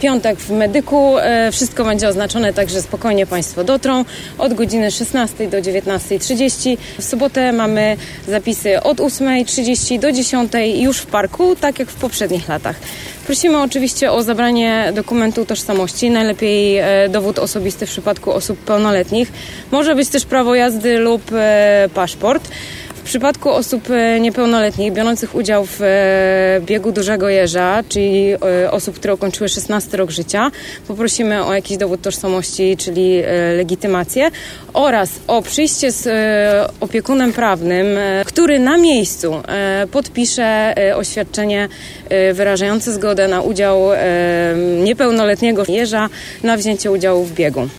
piątek w Medyku. Wszystko będzie oznaczone, także spokojnie Państwo dotrą. Od godziny 16 do 19:30. W sobotę mamy zapisy od 8:30 do 10:00 już w parku, tak jak w poprzednich latach. Prosimy oczywiście o zabranie dokumentu tożsamości, najlepiej dowód osobisty w przypadku osób pełnoletnich. Może być też prawo jazdy lub paszport. W przypadku osób niepełnoletnich biorących udział w biegu Dużego Jeża, czyli osób, które ukończyły 16 rok życia, poprosimy o jakiś dowód tożsamości, czyli legitymację, oraz o przyjście z opiekunem prawnym, który na miejscu podpisze oświadczenie wyrażające zgodę na udział niepełnoletniego jeża na wzięcie udziału w biegu.